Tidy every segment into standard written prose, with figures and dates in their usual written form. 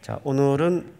자, 오늘은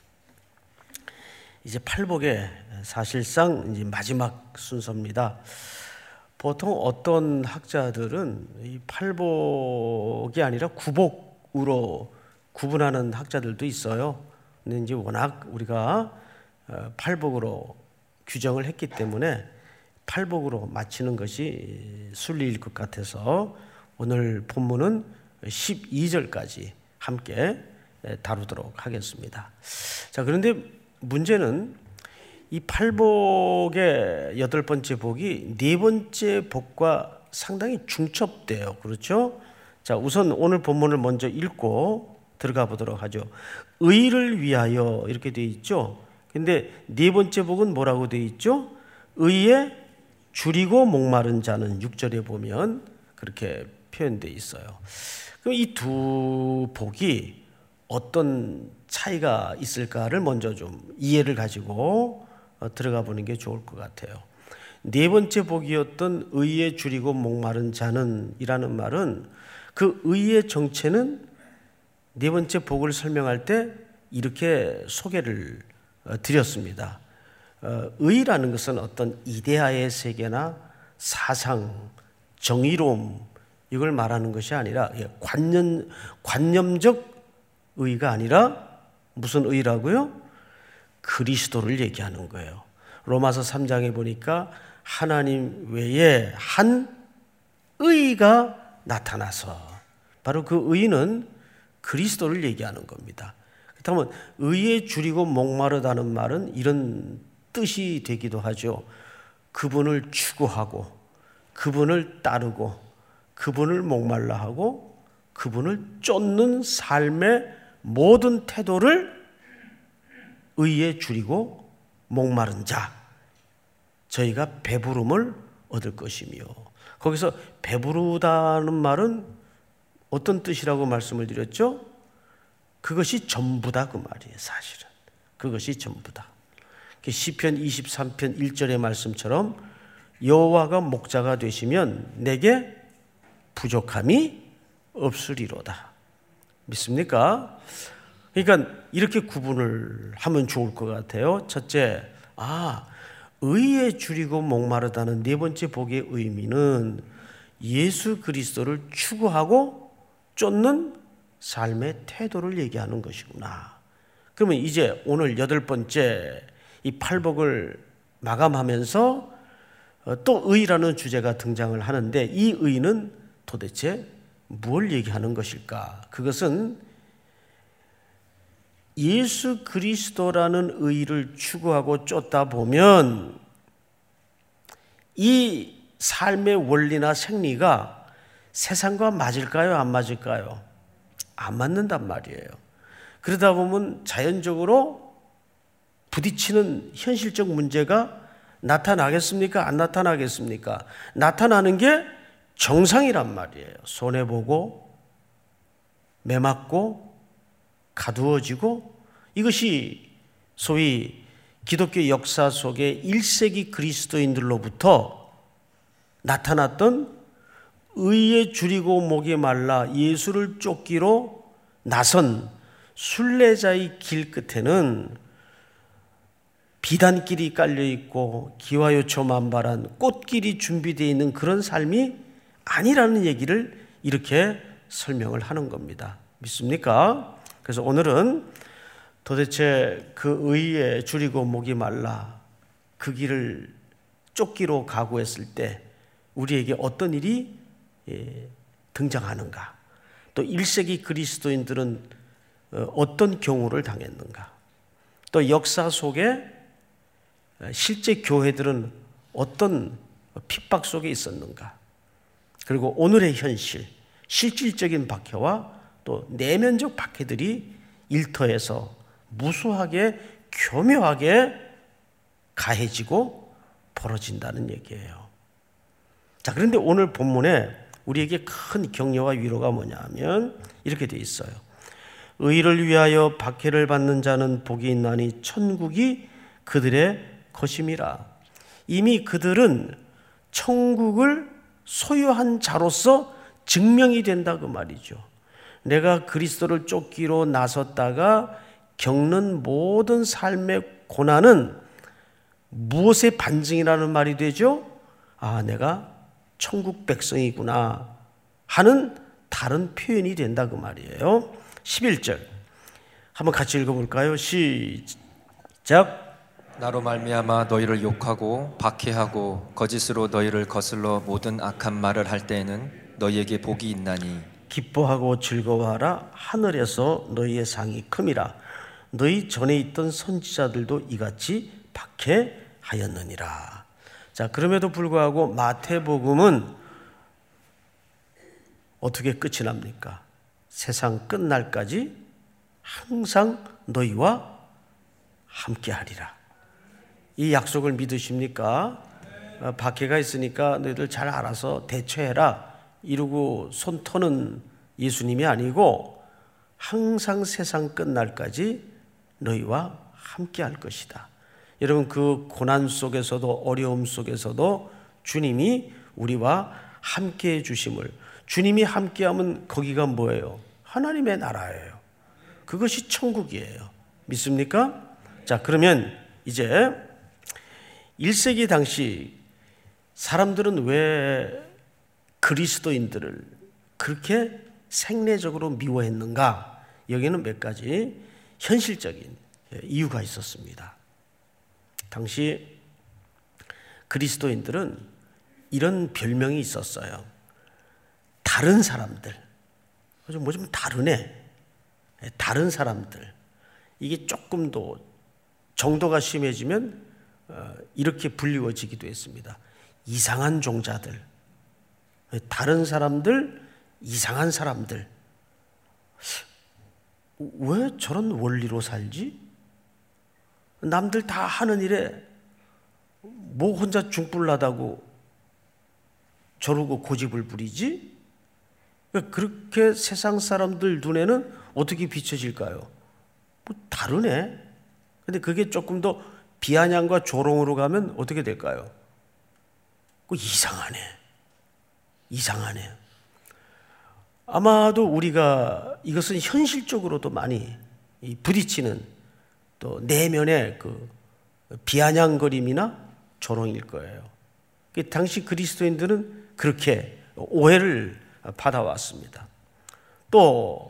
이제 팔복의 사실상 이제 마지막 순서입니다. 보통 어떤 학자들은 이 팔복이 아니라 구복으로 구분하는 학자들도 있어요. 근데 이제 워낙 우리가 팔복으로 규정을 했기 때문에 팔복으로 마치는 것이 순리일 것 같아서 오늘 본문은 12절까지 함께 다루도록 하겠습니다. 자, 그런데 문제는 이 팔복의 여덟 번째 복이 네 번째 복과 상당히 중첩돼요. 그렇죠? 자, 우선 오늘 본문을 먼저 읽고 들어가 보도록 하죠. 의를 위하여 이렇게 되어 있죠. 근데 네 번째 복은 뭐라고 되어 있죠? 의에 줄이고 목마른 자는 6절에 보면 그렇게 표현되어 있어요. 그럼 이 두 복이 어떤 차이가 있을까를 먼저 좀 이해를 가지고 들어가 보는 게 좋을 것 같아요. 네 번째 복이었던 의에 줄이고 목마른 자는 이라는 말은 그 의의 정체는 네 번째 복을 설명할 때 이렇게 소개를 드렸습니다. 의라는 것은 어떤 이데아의 세계나 사상, 정의로움 이걸 말하는 것이 아니라 관념적 의가 아니라 무슨 의라고요? 그리스도를 얘기하는 거예요. 로마서 3장에 보니까 하나님 외에 한 의가 나타나서 바로 그 의는 그리스도를 얘기하는 겁니다. 그렇다면 의에 줄이고 목마르다는 말은 이런 뜻이 되기도 하죠. 그분을 추구하고 그분을 따르고 그분을 목말라 하고 그분을 쫓는 삶의 모든 태도를 의에 줄이고 목마른 자, 저희가 배부름을 얻을 것이며, 거기서 배부르다는 말은 어떤 뜻이라고 말씀을 드렸죠? 그것이 전부다 그 말이에요. 사실은 그것이 전부다. 시편 23편 1절의 말씀처럼 여호와가 목자가 되시면 내게 부족함이 없으리로다. 믿습니까? 그러니까 이렇게 구분을 하면 좋을 것 같아요. 첫째, 의에 줄이고 목마르다는 네 번째 복의 의미는 예수 그리스도를 추구하고 쫓는 삶의 태도를 얘기하는 것이구나. 그러면 이제 오늘 여덟 번째 이 팔복을 마감하면서 또 의라는 주제가 등장을 하는데 이 의는 도대체 뭘 얘기하는 것일까? 그것은 예수 그리스도라는 의를 추구하고 쫓다 보면 이 삶의 원리나 생리가 세상과 맞을까요? 안 맞을까요? 안 맞는단 말이에요. 그러다 보면 자연적으로 부딪히는 현실적 문제가 나타나겠습니까? 안 나타나겠습니까? 나타나는 게 정상이란 말이에요. 손해보고 매맞고 가두어지고, 이것이 소위 기독교 역사 속에 1세기 그리스도인들로부터 나타났던 의에 줄이고 목이 말라 예수를 쫓기로 나선 순례자의 길 끝에는 비단길이 깔려있고 기와요초 만발한 꽃길이 준비되어 있는 그런 삶이 아니라는 얘기를 이렇게 설명을 하는 겁니다. 믿습니까? 그래서 오늘은 도대체 그 의에 줄이고 목이 말라 그 길을 쫓기로 각오했을 때 우리에게 어떤 일이 등장하는가, 또 1세기 그리스도인들은 어떤 경우를 당했는가, 또 역사 속에 실제 교회들은 어떤 핍박 속에 있었는가, 그리고 오늘의 현실, 실질적인 박해와 또 내면적 박해들이 일터에서 무수하게 교묘하게 가해지고 벌어진다는 얘기예요. 자, 그런데 오늘 본문에 우리에게 큰 격려와 위로가 뭐냐 하면 이렇게 돼 있어요. 의를 위하여 박해를 받는 자는 복이 있나니 천국이 그들의 것임이라. 이미 그들은 천국을 소유한 자로서 증명이 된다 그 말이죠. 내가 그리스도를 쫓기로 나섰다가 겪는 모든 삶의 고난은 무엇의 반증이라는 말이 되죠? 아, 내가 천국 백성이구나 하는 다른 표현이 된다 그 말이에요. 11절 한번 같이 읽어볼까요? 시작. 나로 말미암아 너희를 욕하고 박해하고 거짓으로 너희를 거슬러 모든 악한 말을 할 때에는 너희에게 복이 있나니 기뻐하고 즐거워하라. 하늘에서 너희의 상이 큼이라. 너희 전에 있던 선지자들도 이같이 박해하였느니라. 자, 그럼에도 불구하고 마태복음은 어떻게 끝이 납니까? 세상 끝날까지 항상 너희와 함께하리라. 이 약속을 믿으십니까? 박해가 있으니까 너희들 잘 알아서 대처해라 이러고 손 터는 예수님이 아니고 항상 세상 끝날까지 너희와 함께할 것이다. 여러분, 그 고난 속에서도 어려움 속에서도 주님이 우리와 함께해 주심을, 주님이 함께하면 거기가 뭐예요? 하나님의 나라예요. 그것이 천국이에요. 믿습니까? 자, 그러면 이제 1세기 당시 사람들은 왜 그리스도인들을 그렇게 생내적으로 미워했는가? 여기는 몇 가지 현실적인 이유가 있었습니다. 당시 그리스도인들은 이런 별명이 있었어요. 다른 사람들. 뭐 좀 다르네. 다른 사람들. 이게 조금 더 정도가 심해지면 이렇게 불리워지기도 했습니다. 이상한 종자들, 다른 사람들, 이상한 사람들. 왜 저런 원리로 살지? 남들 다 하는 일에 뭐 혼자 중불나다고 저러고 고집을 부리지? 그렇게 세상 사람들 눈에는 어떻게 비춰질까요? 뭐 다르네. 근데 그게 조금 더 비아냥과 조롱으로 가면 어떻게 될까요? 이상하네. 이상하네. 아마도 우리가 이것은 현실적으로도 많이 부딪히는 또 내면의 그 비아냥거림이나 조롱일 거예요. 당시 그리스도인들은 그렇게 오해를 받아왔습니다. 또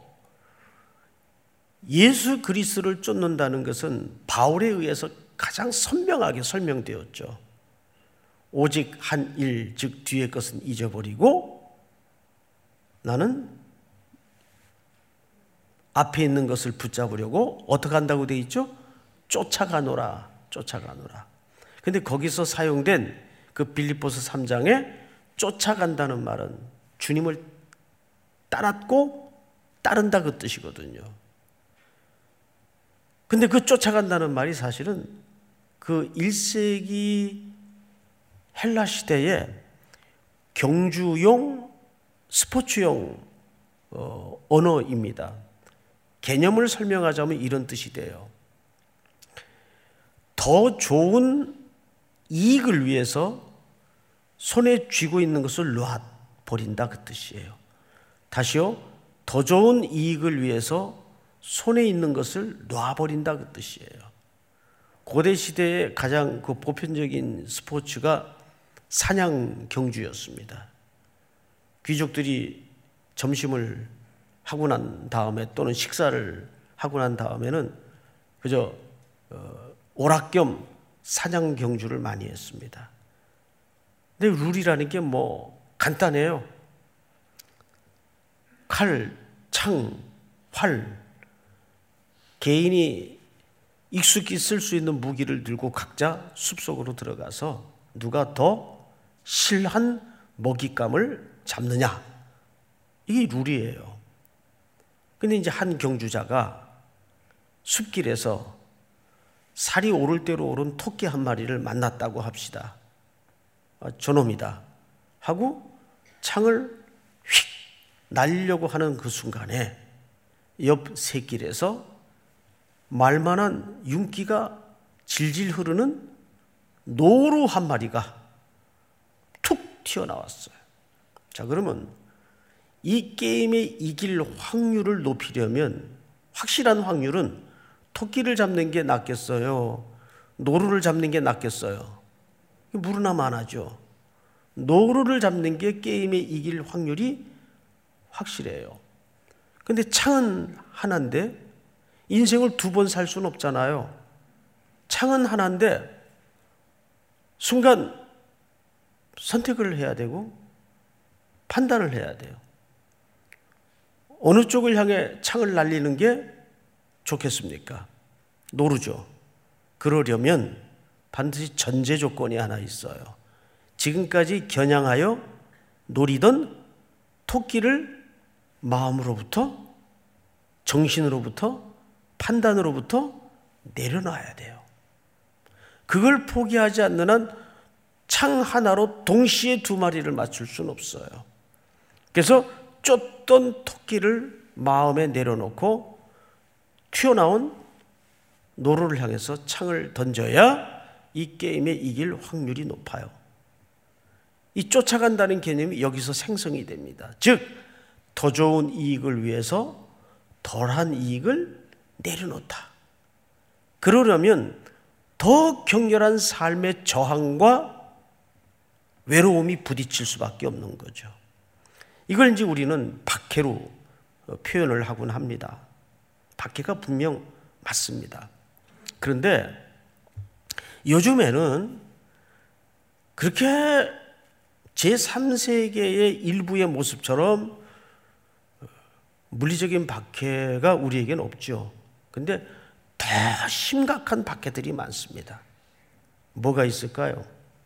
예수 그리스도를 쫓는다는 것은 바울에 의해서 가장 선명하게 설명되었죠. 오직 한 일, 즉 뒤의 것은 잊어버리고 나는 앞에 있는 것을 붙잡으려고 어떻게 한다고 되어 있죠? 쫓아가노라, 쫓아가노라. 근데 거기서 사용된 그 빌립보서 3장에 쫓아간다는 말은 주님을 따랐고 따른다 그 뜻이거든요. 근데 그 쫓아간다는 말이 사실은 그 1세기 헬라 시대에 경주용, 스포츠용 언어입니다. 개념을 설명하자면 이런 뜻이 돼요. 더 좋은 이익을 위해서 손에 쥐고 있는 것을 놔버린다 그 뜻이에요. 다시요. 더 좋은 이익을 위해서 손에 있는 것을 놔버린다 그 뜻이에요. 고대 시대의 가장 그 보편적인 스포츠가 사냥 경주였습니다. 귀족들이 점심을 하고 난 다음에 또는 식사를 하고 난 다음에는 그저 오락겸 사냥 경주를 많이 했습니다. 근데 룰이라는 게 뭐 간단해요. 칼, 창, 활, 개인이 익숙히 쓸 수 있는 무기를 들고 각자 숲속으로 들어가서 누가 더 실한 먹잇감을 잡느냐, 이게 룰이에요. 근데 이제 한 경주자가 숲길에서 살이 오를 대로 오른 토끼 한 마리를 만났다고 합시다. 저놈이다 하고 창을 휙 날리려고 하는 그 순간에 옆 샛길에서 말만한 윤기가 질질 흐르는 노루 한 마리가 툭 튀어나왔어요. 자, 그러면 이 게임에 이길 확률을 높이려면, 확실한 확률은 토끼를 잡는 게 낫겠어요? 노루를 잡는 게 낫겠어요? 물으나 마나죠. 노루를 잡는 게 게임에 이길 확률이 확실해요. 근데 창은 하나인데 인생을 두 번 살 수는 없잖아요. 창은 하나인데 순간 선택을 해야 되고 판단을 해야 돼요. 어느 쪽을 향해 창을 날리는 게 좋겠습니까? 노루죠. 그러려면 반드시 전제 조건이 하나 있어요. 지금까지 겨냥하여 노리던 토끼를 마음으로부터, 정신으로부터, 판단으로부터 내려놔야 돼요. 그걸 포기하지 않는 한 창 하나로 동시에 두 마리를 맞출 수는 없어요. 그래서 쫓던 토끼를 마음에 내려놓고 튀어나온 노루를 향해서 창을 던져야 이 게임에 이길 확률이 높아요. 이 쫓아간다는 개념이 여기서 생성이 됩니다. 즉, 더 좋은 이익을 위해서 덜한 이익을 내려놓다. 그러려면 더 격렬한 삶의 저항과 외로움이 부딪힐 수밖에 없는 거죠. 이걸 이제 우리는 박해로 표현을 하곤 합니다. 박해가 분명 맞습니다. 그런데 요즘에는 그렇게 제3세계의 일부의 모습처럼 물리적인 박해가 우리에겐 없죠. 그런데 더 심각한 박해들이 많습니다. 뭐가 있을까요?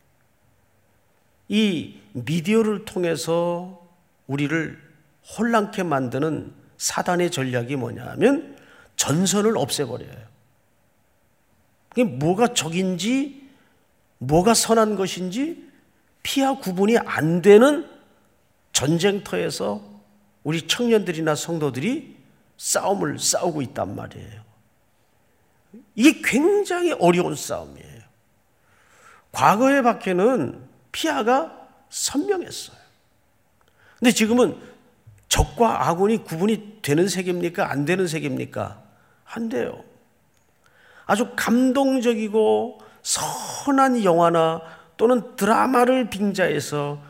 이 미디어를 통해서 우리를 혼란케 만드는 사단의 전략이 뭐냐면 전선을 없애버려요. 그게 뭐가 적인지 뭐가 선한 것인지 피하 구분이 안 되는 전쟁터에서 우리 청년들이나 성도들이 싸움을 싸우고 있단 말이에요. 이게 굉장히 어려운 싸움이에요. 과거의 박해는 피하가 선명했어요. 근데 지금은 적과 아군이 구분이 되는 세계입니까? 안 되는 세계입니까? 안 돼요. 아주 감동적이고 선한 영화나 또는 드라마를 빙자해서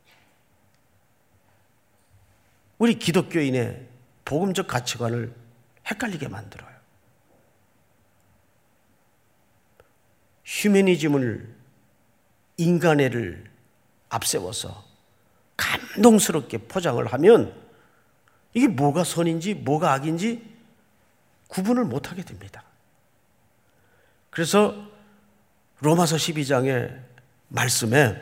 우리 기독교인의 복음적 가치관을 헷갈리게 만들어요. 휴머니즘을, 인간애를 앞세워서 감동스럽게 포장을 하면 이게 뭐가 선인지 뭐가 악인지 구분을 못하게 됩니다. 그래서 로마서 12장의 말씀에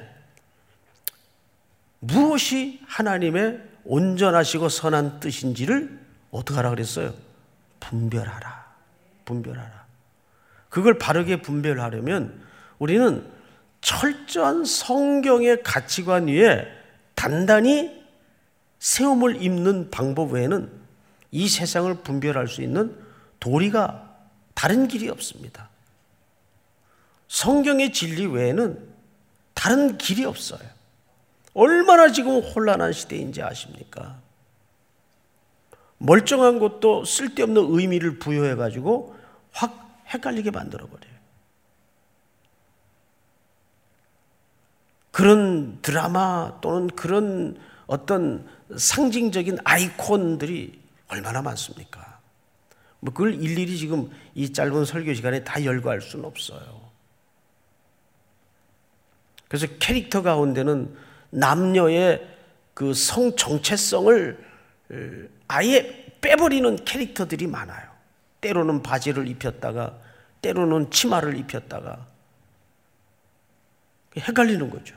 무엇이 하나님의 온전하시고 선한 뜻인지를 어떻게 하라 그랬어요? 분별하라. 분별하라. 그걸 바르게 분별하려면 우리는 철저한 성경의 가치관 위에 단단히 세움을 입는 방법 외에는 이 세상을 분별할 수 있는 도리가 다른 길이 없습니다. 성경의 진리 외에는 다른 길이 없어요. 얼마나 지금 혼란한 시대인지 아십니까? 멀쩡한 것도 쓸데없는 의미를 부여해가지고 확 헷갈리게 만들어버려요. 그런 드라마 또는 그런 어떤 상징적인 아이콘들이 얼마나 많습니까? 뭐 그걸 일일이 지금 이 짧은 설교 시간에 다 열거할 수는 없어요. 그래서 캐릭터 가운데는 남녀의 그 성 정체성을 아예 빼버리는 캐릭터들이 많아요. 때로는 바지를 입혔다가 때로는 치마를 입혔다가 헷갈리는 거죠.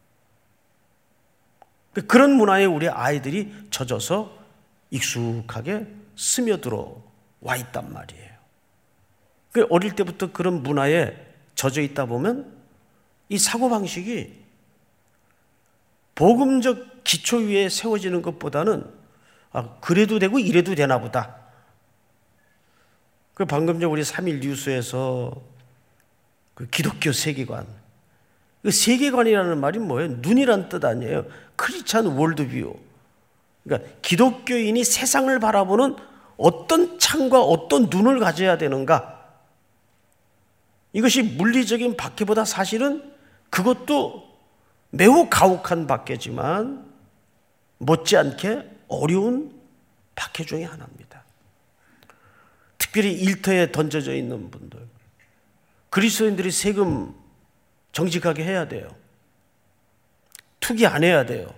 그런 문화에 우리 아이들이 젖어서 익숙하게 스며들어 와 있단 말이에요. 어릴 때부터 그런 문화에 젖어 있다 보면 이 사고방식이 복음적 기초 위에 세워지는 것보다는 그래도 되고 이래도 되나 보다. 방금 전 우리 3일 뉴스에서 그 기독교 세계관, 그 세계관이라는 말이 뭐예요? 눈이란 뜻 아니에요. 크리스찬 월드뷰. 그러니까 기독교인이 세상을 바라보는 어떤 창과 어떤 눈을 가져야 되는가? 이것이 물리적인 박해보다 사실은 그것도 매우 가혹한 박해지만 못지않게 어려운 박해 중에 하나입니다. 특별히 일터에 던져져 있는 분들, 그리스도인들이 세금 정직하게 해야 돼요. 투기 안 해야 돼요.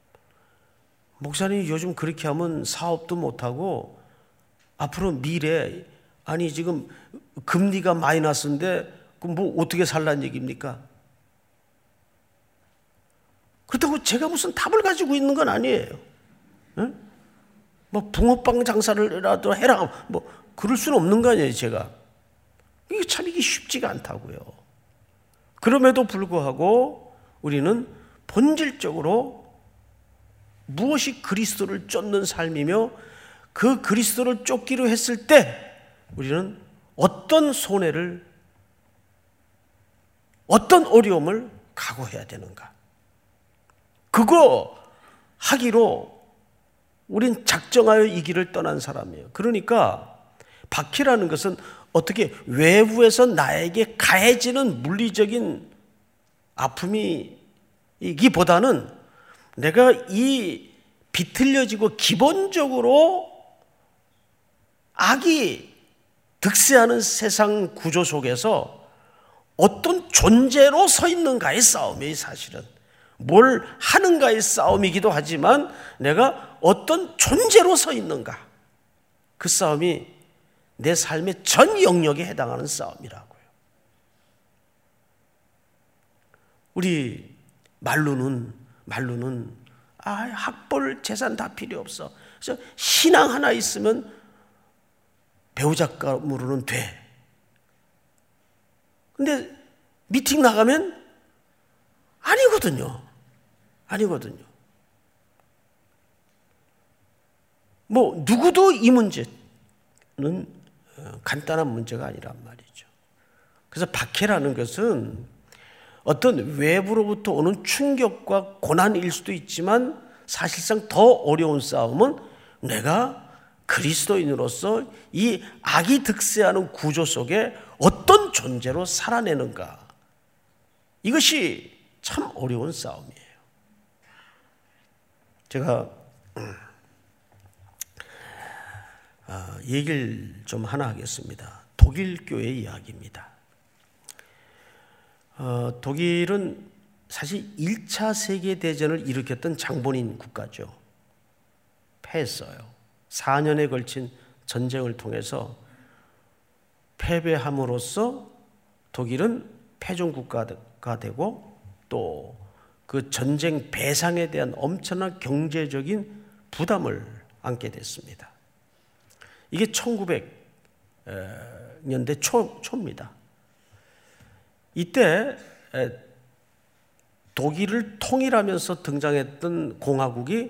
목사님이 요즘 그렇게 하면 사업도 못하고 앞으로 미래, 아니 지금 금리가 마이너스인데 그럼 뭐 어떻게 살란 얘기입니까? 그렇다고 제가 무슨 답을 가지고 있는 건 아니에요. 응? 뭐 붕어빵 장사를라도 해라, 뭐 그럴 수는 없는 거 아니에요. 제가 이게 참 이게 쉽지가 않다고요. 그럼에도 불구하고 우리는 본질적으로 무엇이 그리스도를 쫓는 삶이며 그 그리스도를 쫓기로 했을 때 우리는 어떤 손해를, 어떤 어려움을 각오해야 되는가? 그거 하기로 우린 작정하여 이 길을 떠난 사람이에요. 그러니까 박해라는 것은 어떻게 외부에서 나에게 가해지는 물리적인 아픔이기보다는 내가 이 비틀려지고 기본적으로 악이 득세하는 세상 구조 속에서 어떤 존재로 서 있는가의 싸움이에요. 사실은 뭘 하는가의 싸움이기도 하지만 내가 어떤 존재로 서 있는가, 그 싸움이 내 삶의 전 영역에 해당하는 싸움이라고요. 우리 말로는 학벌 재산 다 필요 없어. 그래서 신앙 하나 있으면 배우작감으로는 돼. 근데 미팅 나가면 아니거든요. 뭐 누구도 이 문제는 간단한 문제가 아니란 말이죠. 그래서 박해라는 것은 어떤 외부로부터 오는 충격과 고난일 수도 있지만 사실상 더 어려운 싸움은 내가 그리스도인으로서 이 악이 득세하는 구조 속에 어떤 존재로 살아내는가. 이것이 참 어려운 싸움이에요. 제가 얘기를 좀 하나 하겠습니다. 독일 교회 이야기입니다. 독일은 사실 1차 세계대전을 일으켰던 장본인 국가죠. 패했어요. 4년에 걸친 전쟁을 통해서 패배함으로써 독일은 패전 국가가 되고 또 그 전쟁 배상에 대한 엄청난 경제적인 부담을 안게 됐습니다. 이게 1900년대 초입니다. 이때 독일을 통일하면서 등장했던 공화국이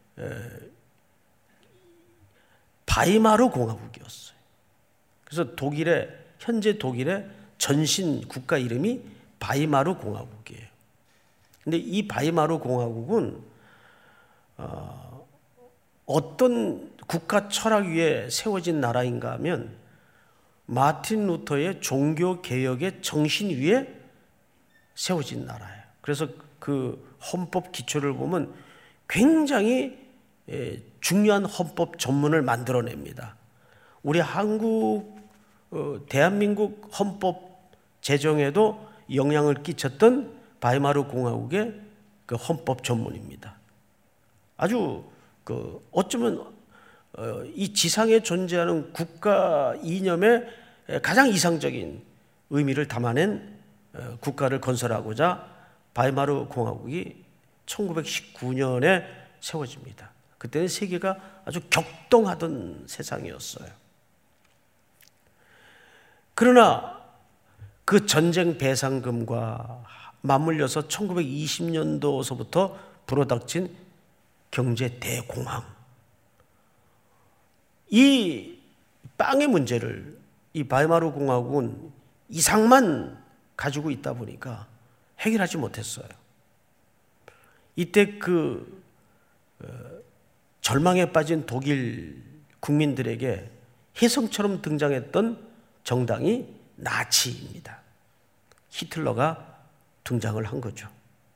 바이마르 공화국이었어요. 그래서 현재 독일의 전신 국가 이름이 바이마르 공화국이에요. 근데 이 바이마르 공화국은 어떤 국가 철학 위에 세워진 나라인가 하면 마틴 루터의 종교 개혁의 정신 위에 세워진 나라예요. 그래서 그 헌법 기초를 보면 굉장히 중요한 헌법 전문을 만들어냅니다. 우리 대한민국 헌법 제정에도 영향을 끼쳤던 바이마르 공화국의 그 헌법 전문입니다. 아주 어쩌면 이 지상에 존재하는 국가 이념의 가장 이상적인 의미를 담아낸 국가를 건설하고자 바이마르 공화국이 1919년에 세워집니다. 그때는 세계가 아주 격동하던 세상이었어요. 그러나 그 전쟁 배상금과 맞물려서 1920년도서부터 불어닥친 경제 대공황, 이 빵의 문제를 이 바이마르 공화국은 이상만 가지고 있다 보니까 해결하지 못했어요. 이때 절망에 빠진 독일 국민들에게 혜성처럼 등장했던 정당이 나치입니다. 히틀러가 등장을 한 거죠.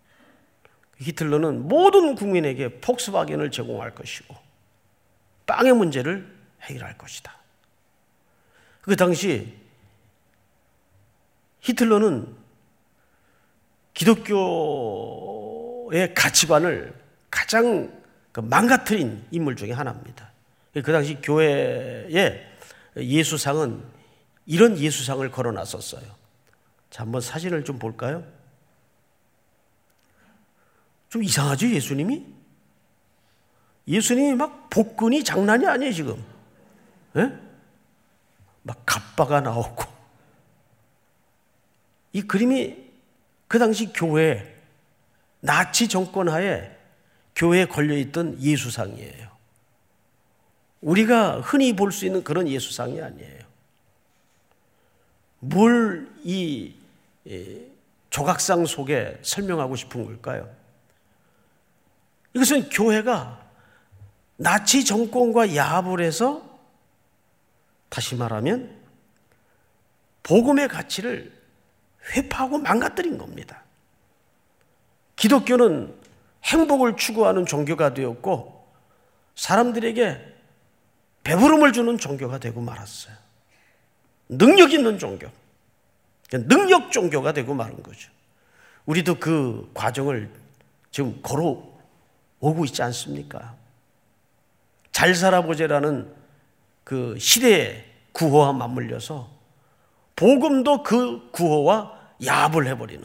히틀러는 모든 국민에게 폭스바겐을 제공할 것이고 빵의 문제를 해결할 것이다. 그 당시 히틀러는 기독교의 가치관을 가장 망가뜨린 인물 중에 하나입니다. 그 당시 교회에 예수상은 이런 예수상을 걸어놨었어요. 자, 한번 사진을 좀 볼까요? 좀 이상하죠, 예수님이? 예수님이 막 복근이 장난이 아니에요, 지금. 예? 막 갑바가 나오고. 이 그림이 그 당시 교회, 나치 정권 하에 교회에 걸려있던 예수상이에요. 우리가 흔히 볼 수 있는 그런 예수상이 아니에요. 뭘 이 조각상 속에 설명하고 싶은 걸까요? 이것은 교회가 나치 정권과 야합을 해서, 다시 말하면 복음의 가치를 회파하고 망가뜨린 겁니다. 기독교는 행복을 추구하는 종교가 되었고 사람들에게 배부름을 주는 종교가 되고 말았어요. 능력 있는 종교, 능력 종교가 되고 마른 거죠. 우리도 그 과정을 지금 걸어오고 있지 않습니까? 잘 살아보자라는 그 시대의 구호와 맞물려서 복음도 그 구호와 야합을 해버리는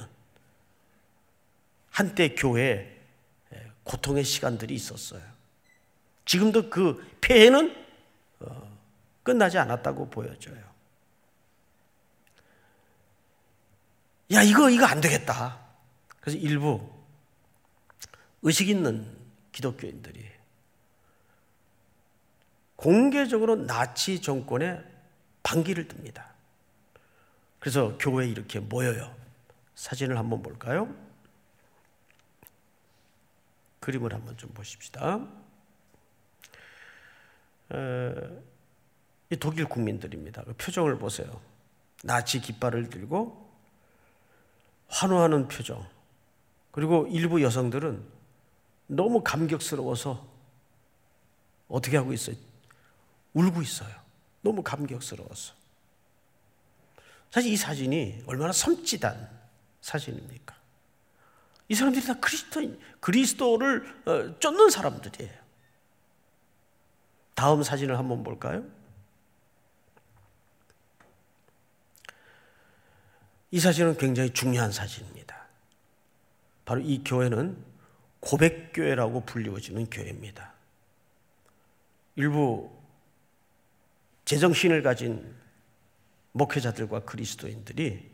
한때 교회에 고통의 시간들이 있었어요. 지금도 그 폐해는 끝나지 않았다고 보여져요. 야, 이거 안 되겠다. 그래서 일부 의식 있는 기독교인들이 공개적으로 나치 정권에 반기를 듭니다. 그래서 교회에 이렇게 모여요. 사진을 한번 볼까요? 그림을 한번 좀 보십시다. 이 독일 국민들입니다. 그 표정을 보세요. 나치 깃발을 들고 환호하는 표정. 그리고 일부 여성들은 너무 감격스러워서 어떻게 하고 있어요? 울고 있어요. 너무 감격스러워서. 사실 이 사진이 얼마나 섬찟한 사진입니까? 이 사람들이 다 그리스도를 쫓는 사람들이에요. 다음 사진을 한번 볼까요? 이 사진은 굉장히 중요한 사진입니다. 바로 이 교회는 고백교회라고 불리워지는 교회입니다. 일부 제정신을 가진 목회자들과 그리스도인들이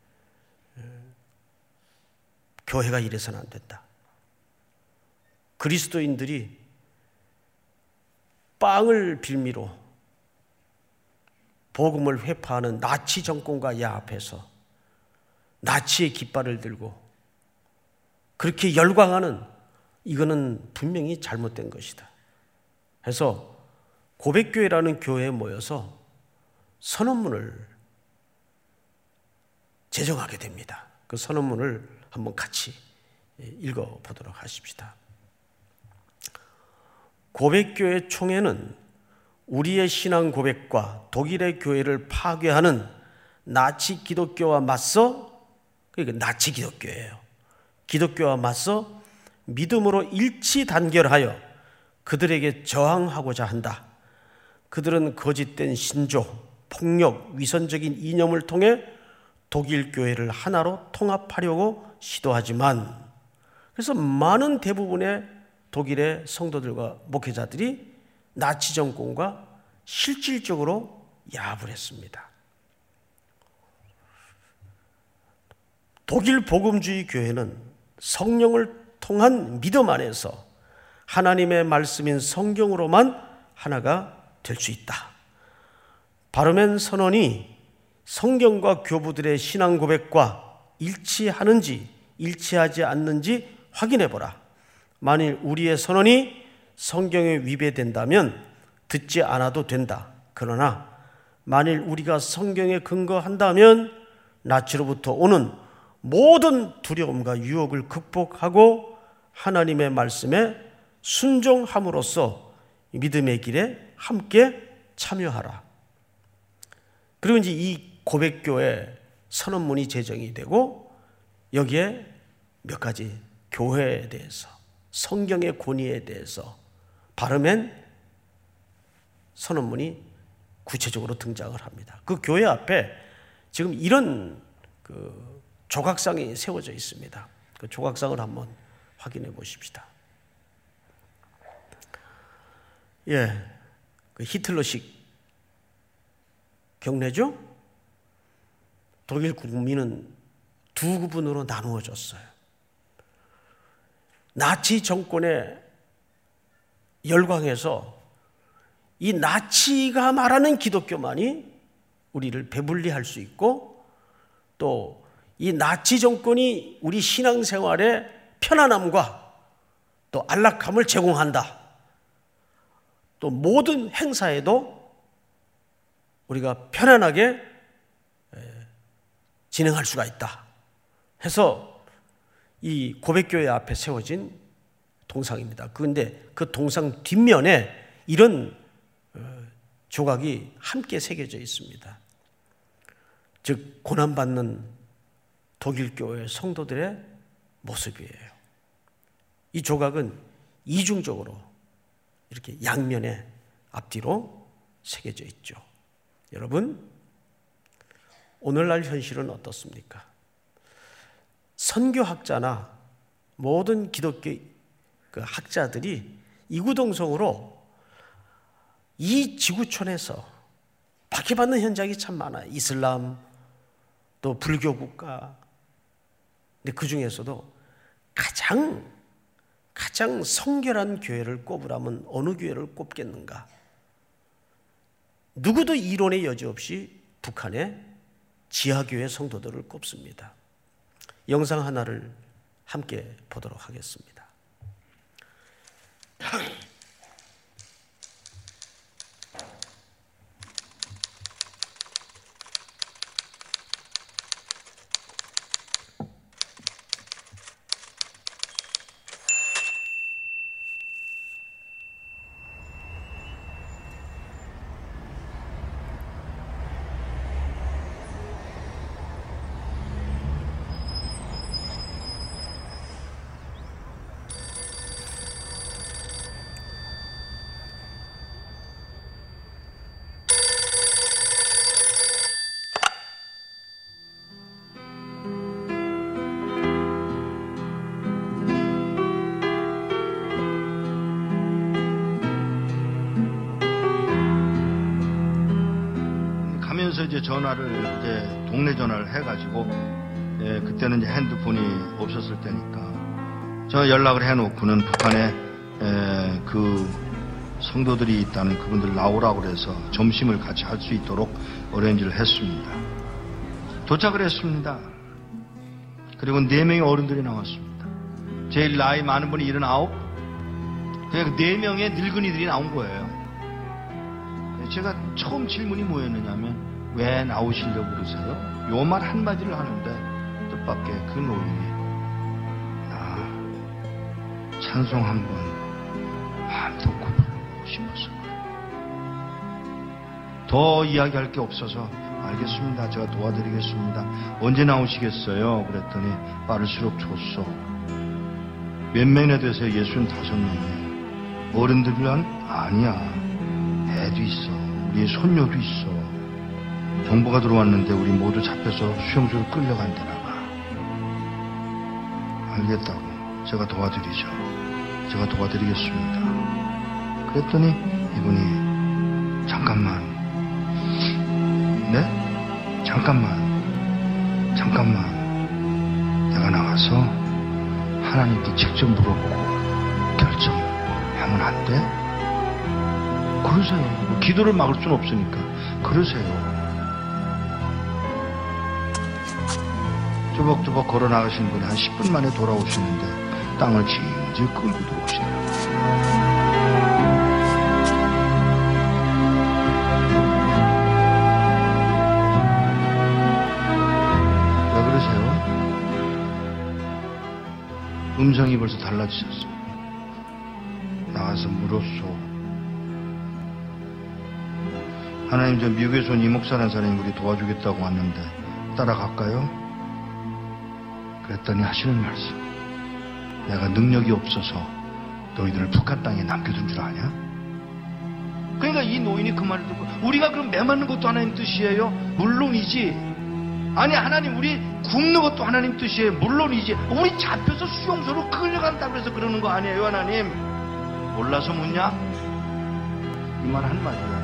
교회가 이래서는 안 된다. 그리스도인들이 빵을 빌미로 복음을 회파하는 나치 정권과 야합해서 나치의 깃발을 들고 그렇게 열광하는, 이거는 분명히 잘못된 것이다. 해서 고백교회라는 교회에 모여서 선언문을 제정하게 됩니다. 그 선언문을 한번 같이 읽어보도록 하십시다. 고백교회 총회는 우리의 신앙 고백과 독일의 교회를 파괴하는 나치 기독교와 맞서, 그러니까 나치 기독교예요. 기독교와 맞서 믿음으로 일치 단결하여 그들에게 저항하고자 한다. 그들은 거짓된 신조, 폭력, 위선적인 이념을 통해 독일 교회를 하나로 통합하려고 시도하지만, 그래서 많은 대부분의 독일의 성도들과 목회자들이 나치 정권과 실질적으로 야합을 했습니다. 독일 복음주의 교회는 성령을 통한 믿음 안에서 하나님의 말씀인 성경으로만 하나가 될 수 있다. 바르멘 선언이 성경과 교부들의 신앙 고백과 일치하는지 일치하지 않는지 확인해 보라. 만일 우리의 선언이 성경에 위배된다면 듣지 않아도 된다. 그러나 만일 우리가 성경에 근거한다면 나치로부터 오는 모든 두려움과 유혹을 극복하고 하나님의 말씀에 순종함으로써 믿음의 길에 함께 참여하라. 그리고 이제 이 고백교회 선언문이 제정이 되고 여기에 몇 가지 교회에 대해서, 성경의 권위에 대해서 발음한 선언문이 구체적으로 등장을 합니다. 그 교회 앞에 지금 이런 조각상이 세워져 있습니다. 그 조각상을 한번 확인해 보십시다. 예, 그 히틀러식 경례죠? 독일 국민은 두 부분으로 나누어졌어요. 나치 정권에 열광해서 이 나치가 말하는 기독교만이 우리를 배불리할 수 있고, 또 이 나치 정권이 우리 신앙생활에 편안함과 또 안락함을 제공한다. 또 모든 행사에도 우리가 편안하게 진행할 수가 있다 해서 이 고백교회 앞에 세워진 동상입니다. 그런데 그 동상 뒷면에 이런 조각이 함께 새겨져 있습니다. 즉 고난받는 독일 교회 성도들의 모습이에요. 이 조각은 이중적으로 이렇게 양면에 앞뒤로 새겨져 있죠. 여러분, 오늘날 현실은 어떻습니까? 선교학자나 모든 기독교 학자들이 이구동성으로 이 지구촌에서 박해받는 현장이 참 많아요. 이슬람, 또 불교 국가. 근데 그 중에서도 가장 성결한 교회를 꼽으라면 어느 교회를 꼽겠는가? 누구도 이론의 여지 없이 북한의 지하교회 성도들을 꼽습니다. 영상 하나를 함께 보도록 하겠습니다. 이제 전화를 동네 전화를 해가지고 그때는 이제 핸드폰이 없었을 때니까 저 연락을 해놓고는 북한에 그 성도들이 있다는 그분들 나오라고 그래서 점심을 같이 할 수 있도록 어레인지를 했습니다. 도착을 했습니다. 그리고 4명의 어른들이 나왔습니다. 제일 나이 많은 분이 79, 그냥 4명의 늙은이들이 나온 거예요. 제가 처음 질문이 뭐였느냐면 왜 나오시려고 그러세요? 요 말 한마디를 하는데 뜻밖의 그 노인이 찬송 한번 마음 놓고 부르고 싶어서 더 이야기할 게 없어서 알겠습니다. 제가 도와드리겠습니다. 언제 나오시겠어요? 그랬더니 빠를수록 좋소. 몇 명이나 되세요? 65명이에요. 어른들은 아니야. 애도 있어. 우리 손녀도 있어. 정보가 들어왔는데 우리 모두 잡혀서 수용소로 끌려간다나 봐. 알겠다고. 제가 도와드리죠. 제가 도와드리겠습니다. 그랬더니 이분이 잠깐만. 네? 잠깐만. 내가 나가서 하나님께 직접 물어보고 결정하면 안 돼? 그러세요. 기도를 막을 수는 없으니까. 그러세요. 조벅조벅 걸어 나가신 분이 한 10분 만에 돌아오시는데 땅을 질질 끌고 들어오시더라고요. 음성이 벌써 달라지셨어. 나와서 물었소. 하나님, 저 미국에서 온 이목사라는 사람이 우리 도와주겠다고 왔는데 따라갈까요? 그랬더니 하시는 말씀, 내가 능력이 없어서 너희들을 북한 땅에 남겨둔 줄 아냐? 그러니까 이 노인이 그 말을 듣고, 우리가 그럼 매맞는 것도 하나님 뜻이에요? 물론이지. 아니, 하나님, 우리 굶는 것도 하나님 뜻이에요? 물론이지. 우리 잡혀서 수용소로 끌려간다고 해서 그러는 거 아니에요, 하나님? 몰라서 묻냐? 이 말 한마디야.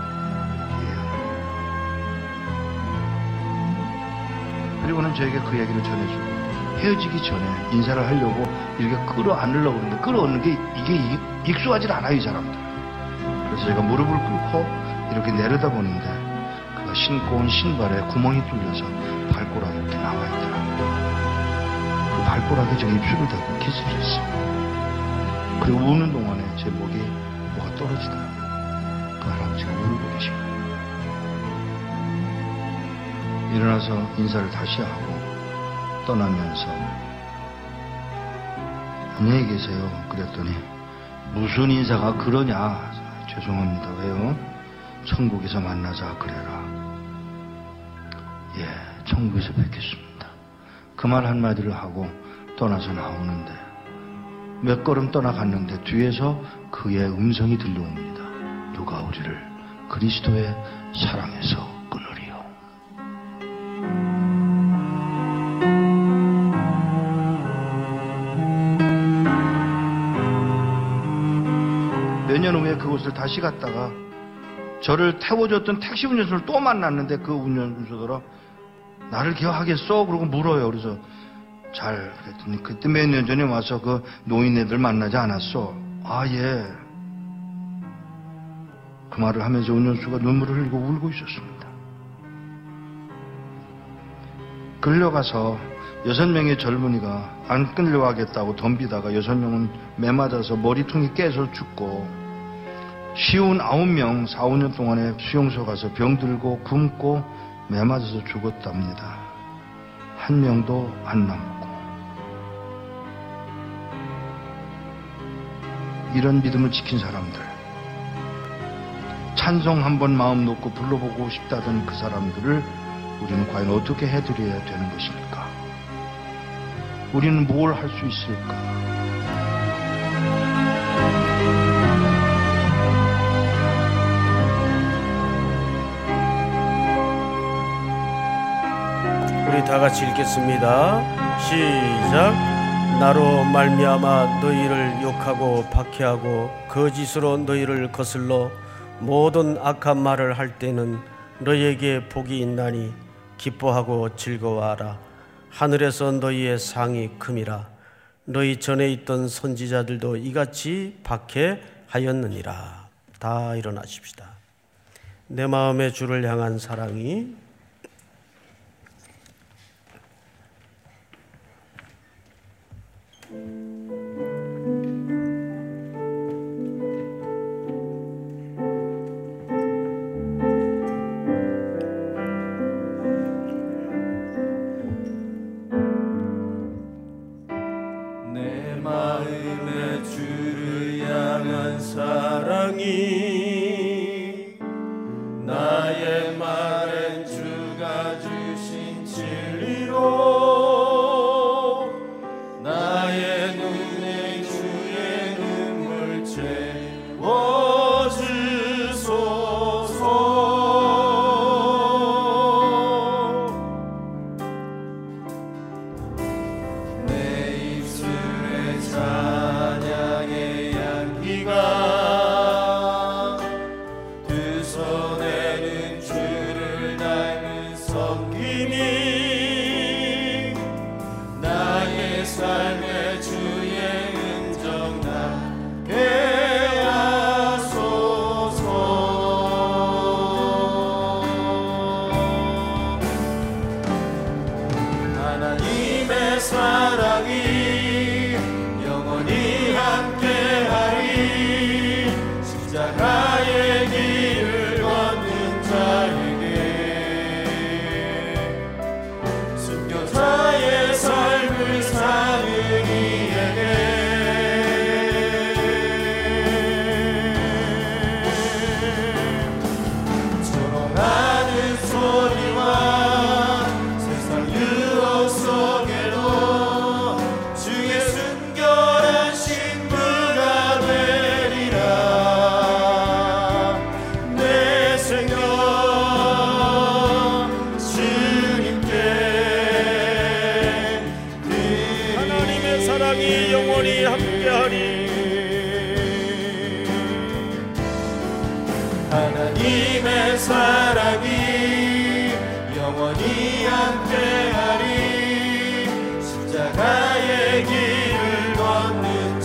그리고는 저에게 그 얘기를 전해주고, 헤어지기 전에 인사를 하려고 이렇게 끌어안으려고 그러는데, 끌어안는 게 이게 익숙하지 않아요, 이 사람들. 그래서 제가 무릎을 꿇고 이렇게 내려다보는데, 그가 신고 온 신발에 구멍이 뚫려서 발가락이 이렇게 나와 있더라고요. 그 발가락에 제가 입술을 대고 키스를 했어요. 그리고 우는 동안에 제 목에 뭐가 떨어지더라고요. 그 할아버지가 울고 계신 거예요. 일어나서 인사를 다시 하고 떠나면서, 안녕히 계세요. 그랬더니, 무슨 인사가 그러냐? 죄송합니다. 왜요? 천국에서 만나자 그래라. 예, 천국에서 뵙겠습니다. 그 말 한마디를 하고 떠나서 나오는데, 몇 걸음 떠나갔는데 뒤에서 그의 음성이 들려옵니다. 누가 우리를 그리스도의 사랑에서 끊으리요. 몇 년 후에 그곳을 다시 갔다가 저를 태워줬던 택시 운전수를 또 만났는데, 그 운전수더러 나를 기억하겠어? 그러고 물어요. 그래서 잘, 그랬더니 그때 몇 년 전에 와서 그 노인네들 만나지 않았어? 아, 예. 그 말을 하면서 운전수가 눈물을 흘리고 울고 있었습니다. 끌려가서 6명의 젊은이가 안 끌려가겠다고 덤비다가 6명은 매맞아서 머리통이 깨서 죽고, 쉬운 9명 4, 5년 동안에 수용소 가서 병들고 굶고 매맞아서 죽었답니다. 한 명도 안 남고. 이런 믿음을 지킨 사람들, 찬송 한번 마음 놓고 불러보고 싶다던 그 사람들을 우리는 과연 어떻게 해드려야 되는 것일까? 우리는 뭘 할 수 있을까? 우리 다 같이 읽겠습니다. 시작. 나로 말미암아 너희를 욕하고 박해하고 거짓으로 너희를 거슬러 모든 악한 말을 할 때는 너희에게 복이 있나니 기뻐하고 즐거워하라. 하늘에서 너희의 상이 큼이라. 너희 전에 있던 선지자들도 이같이 박해하였느니라. 다 일어나십시다. 내 마음의 주를 향한 사랑이 내 마음의 주를 향한 사랑이 나의 말엔 주가 주신 진리로 나의 눈에 주의 눈물 채워주소서. 내 입술에 찬양의 향기가 두 손에는 주를 닮은 섬김이 나의 삶의 주의 은정 나게 하소서. 하나님의 사랑이 영원히 함께하리. 십자가의 길을 걷는 자에게 순교자의 삶을 사는 영원히 함께하리. 십자가의 길을 걷는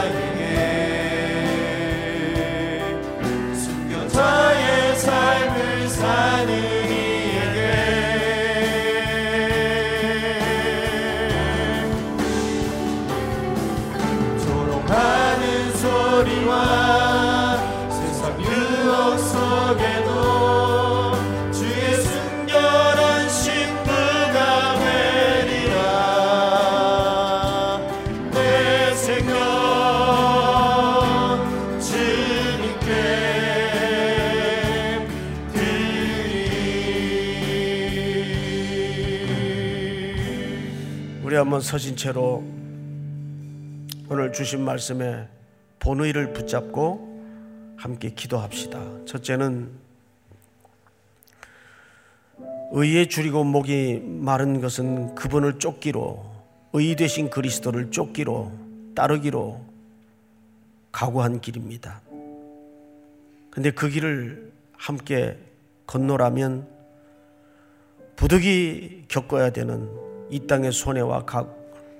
자에게, 순교자의 삶을 사는 이에게, 조롱하는 소리와 세상 유혹 속에도 주의 순결한 신부가 되리라. 내 생명 주님께 드리리. 우리 한번 서신 채로 오늘 주신 말씀에 본의를 붙잡고 함께 기도합시다. 첫째는 의에 줄이고 목이 마른 것은 그분을 쫓기로, 의 되신 그리스도를 쫓기로, 따르기로 각오한 길입니다. 근데 그 길을 함께 건너라면 부득이 겪어야 되는 이 땅의 손해와 각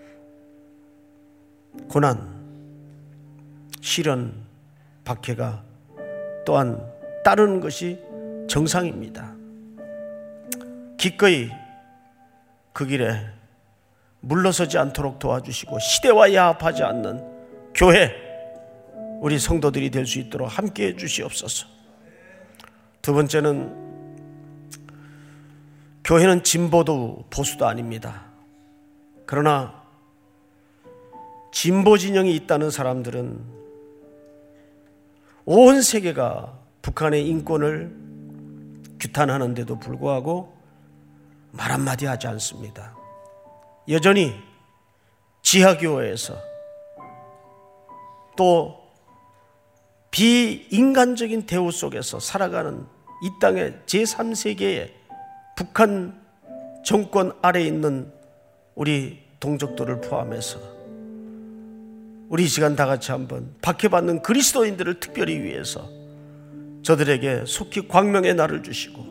고난, 시련, 박해가 또한 따르는 것이 정상입니다. 기꺼이 그 길에 물러서지 않도록 도와주시고 시대와 야합하지 않는 교회, 우리 성도들이 될 수 있도록 함께해 주시옵소서. 두 번째는 교회는 진보도 보수도 아닙니다. 그러나 진보 진영이 있다는 사람들은 온 세계가 북한의 인권을 규탄하는데도 불구하고 말 한마디 하지 않습니다. 여전히 지하교회에서 또 비인간적인 대우 속에서 살아가는 이 땅의 제3세계의 북한 정권 아래에 있는 우리 동족들을 포함해서 우리 이 시간 다 같이 한번 박해받는 그리스도인들을 특별히 위해서 저들에게 속히 광명의 날을 주시고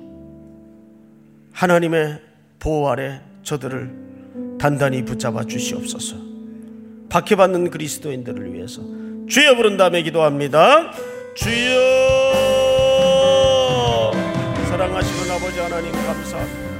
하나님의 보호 아래 저들을 단단히 붙잡아 주시옵소서. 박해받는 그리스도인들을 위해서 주여 부른 다음에 기도합니다. 주여. 사랑하시는 아버지 하나님 감사합니다.